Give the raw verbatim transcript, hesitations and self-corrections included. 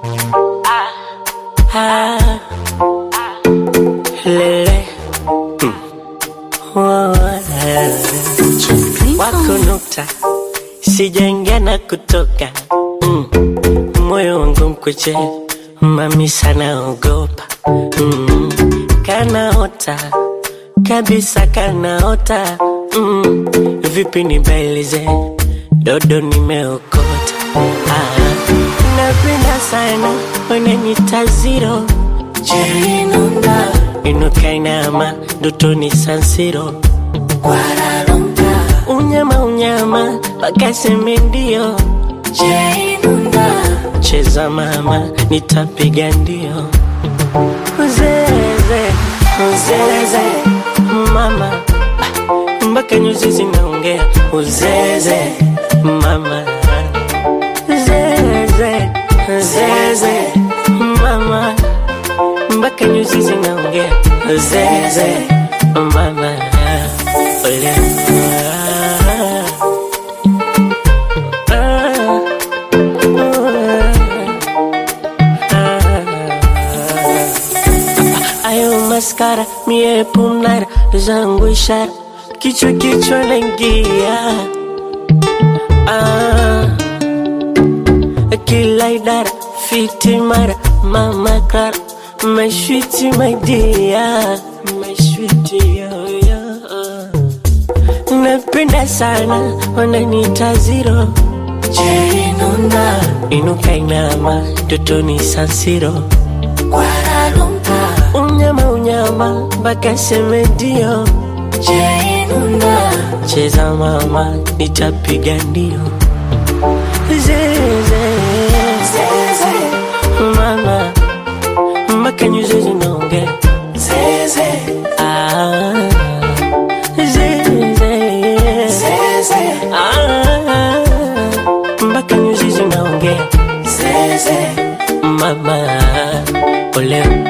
Ah, lele mm. Oh, wako nukta sijaingia na kutoka mm. Moyo wangu mkweche mami sana ogopa mm. Kanaota kabisa kanaota mm. Vipi nibailize dodo nimeokota. Ah, napenda sana unanita zero Jerinunda inuka inama dotoni San Siro Guaralumpa unyama unyama wakaseme ndio Jerinunda cheza mama nitapiga ndio. Uzeze uzeze mama mpaka nyuzi zinaongea. Uzeze mama zeze zeze mama mpaka nyuzi zinaongea. Zeze mama ole ayo maskara mie pumnara zangu ishara kichwa kichwa naingia. Ah, kila idara fiti mara mama kara my sweetie my dear my sweetie yo yo. Napenda sana wananita zero Jerinunda inuka inama dotoni San Siro Guaralumpa unyama unyama mpaka seme ndio Jerinunda cheza mama nitapiga ndio. Zeze zeze mama mpaka nyuzi zinaongea. Zeze ah zeze zeze ah mpaka nyuzi zinaongea. Zeze mama ole